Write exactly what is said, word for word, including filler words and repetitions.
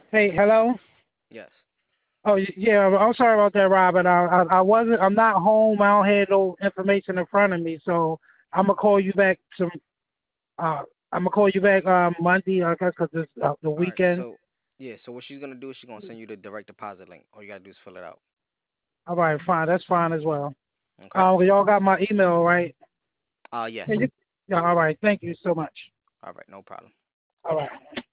Hey, hello. Yes. Oh, y- yeah. I'm sorry about that, Robert. I, I I wasn't. I'm not home. I don't have no information in front of me, so I'm gonna call you back. Some. Uh, I'm gonna call you back um Monday, I guess, 'cause it's uh, the All right. weekend. So yeah. So what she's gonna do is she's gonna send you the direct deposit link. All you gotta do is fill it out. All right, fine. That's fine as well. Okay. Um, y'all got my email, right? Uh Yeah. yes. You, yeah. All right. Thank you so much. All right. No problem. All right.